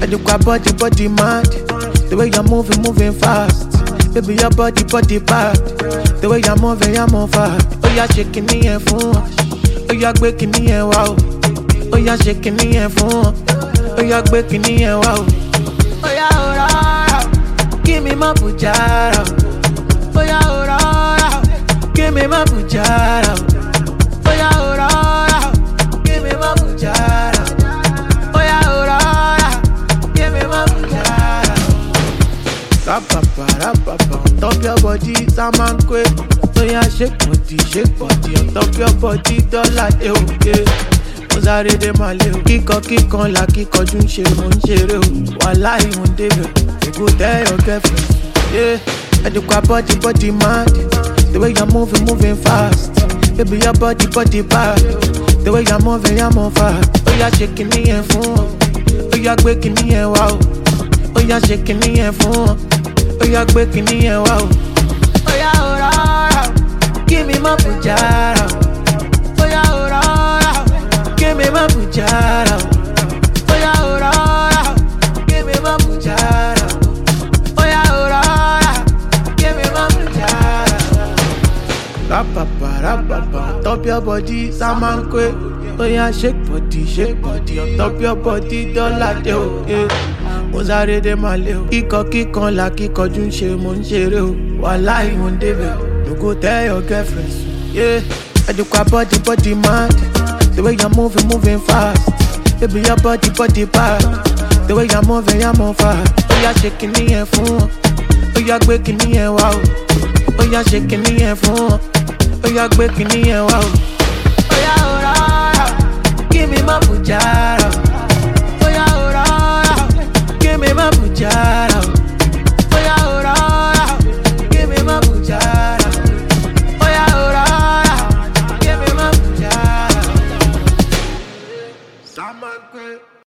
Adequate body mad. The way you're moving fast. Baby, your body bad. The way you're moving, I'm on fire. Oh, you're shaking me and phone. Oh, you're breaking me and wow. Oh, you're shaking me and phone. Oh, you're breaking me and wow. Oh, yeah, oh, give me my bujara. Oh, yeah, oh, give me my bujara. Oh, yeah, oh, give me my bujara. Oh, yeah, oh, give me my bujara. Rapapa, top your body, Saman quick. So yeah, shake body, on top your body, dollar day, okay. Mozare de maleo, kíkan la kíkan ju ń ṣe mo ń ṣeré o. Wàláì mo ń débẹ̀, you go tell your girlfriend. Yeah, adequate body mad. The way you're moving fast. Baby, your body bad. The way you're moving, I'm on fire. Oh, you're shaking me and phone. Oh, you're breaking me and wow. Oh, you're shaking me and phone. Oh, you're breaking me and wow. Oh, yeah, oh, give me my bujara. Oh, yeah, oh, give me my bujara. Oh, yeah, oh, give me my bujara. Oh, yeah, oh, give me my bujara. Rapapa, top your body, Saman quick. Oh, yeah, shake body, on top your body, dollar day, okay. Mozare de maleo, kíkan la kíkan ju ń ṣe mo ń ṣeré o. Wàláì mo ń débẹ̀, you go tell your girlfriend. Yeah, adequate body mad. The way you're moving fast. Baby, your body bad. The way you're moving, I'm on fire. Oh, you're shaking me and phone. Oh, you're breaking me and wow. Oh, you're shaking me and phone. Oh, you're breaking me and wow. Oh, yeah, give me my bujara.